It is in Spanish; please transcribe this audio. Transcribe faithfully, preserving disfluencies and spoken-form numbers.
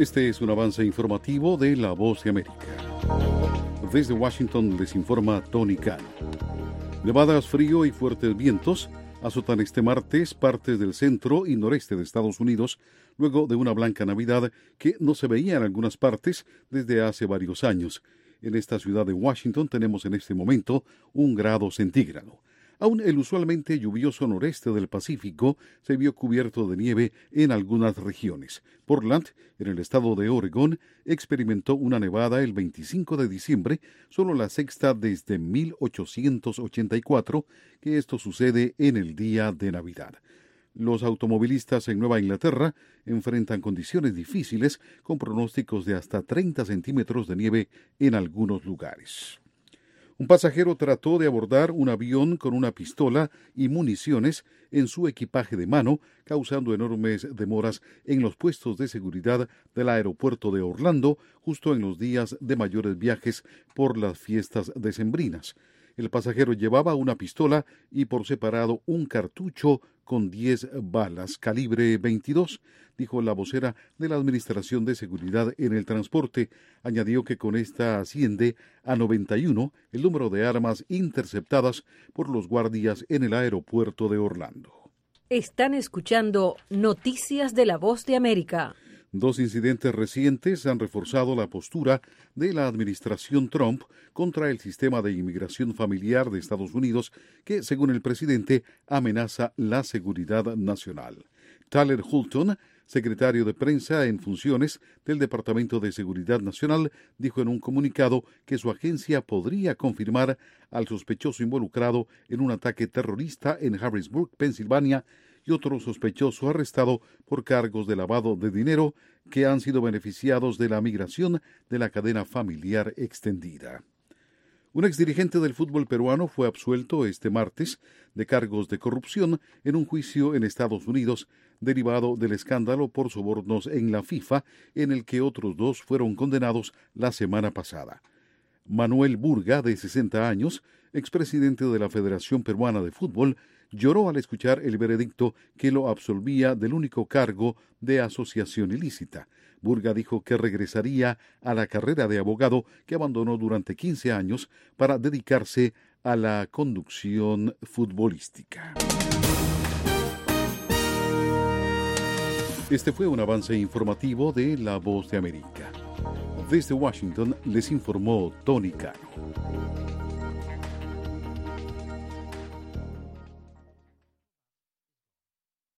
Este es un avance informativo de La Voz de América. Desde Washington les informa Tony Cano. Nevadas, frío y fuertes vientos azotan este martes partes del centro y noreste de Estados Unidos, luego de una blanca Navidad que no se veía en algunas partes desde hace varios años. En esta ciudad de Washington tenemos en este momento un grado centígrado. Aún el usualmente lluvioso noreste del Pacífico se vio cubierto de nieve en algunas regiones. Portland, en el estado de Oregón, experimentó una nevada el veinticinco de diciembre, solo la sexta desde mil ochocientos ochenta y cuatro, que esto sucede en el día de Navidad. Los automovilistas en Nueva Inglaterra enfrentan condiciones difíciles con pronósticos de hasta treinta centímetros de nieve en algunos lugares. Un pasajero trató de abordar un avión con una pistola y municiones en su equipaje de mano, causando enormes demoras en los puestos de seguridad del aeropuerto de Orlando, justo en los días de mayores viajes por las fiestas decembrinas. El pasajero llevaba una pistola y por separado un cartucho con diez balas calibre veintidós, dijo la vocera de la Administración de Seguridad en el Transporte. Añadió que con esta asciende a noventa y uno el número de armas interceptadas por los guardias en el aeropuerto de Orlando. Están escuchando Noticias de la Voz de América. Dos incidentes recientes han reforzado la postura de la administración Trump contra el sistema de inmigración familiar de Estados Unidos que, según el presidente, amenaza la seguridad nacional. Tyler Hulton, secretario de prensa en funciones del Departamento de Seguridad Nacional, dijo en un comunicado que su agencia podría confirmar al sospechoso involucrado en un ataque terrorista en Harrisburg, Pensilvania, y otro sospechoso arrestado por cargos de lavado de dinero que han sido beneficiados de la migración de la cadena familiar extendida. Un exdirigente del fútbol peruano fue absuelto este martes de cargos de corrupción en un juicio en Estados Unidos derivado del escándalo por sobornos en la FIFA, en el que otros dos fueron condenados la semana pasada. Manuel Burga, de sesenta años, expresidente de la Federación Peruana de Fútbol, lloró al escuchar el veredicto que lo absolvía del único cargo de asociación ilícita. Burga dijo que regresaría a la carrera de abogado que abandonó durante quince años para dedicarse a la conducción futbolística. Este fue un avance informativo de La Voz de América. Desde Washington les informó Tony Cano.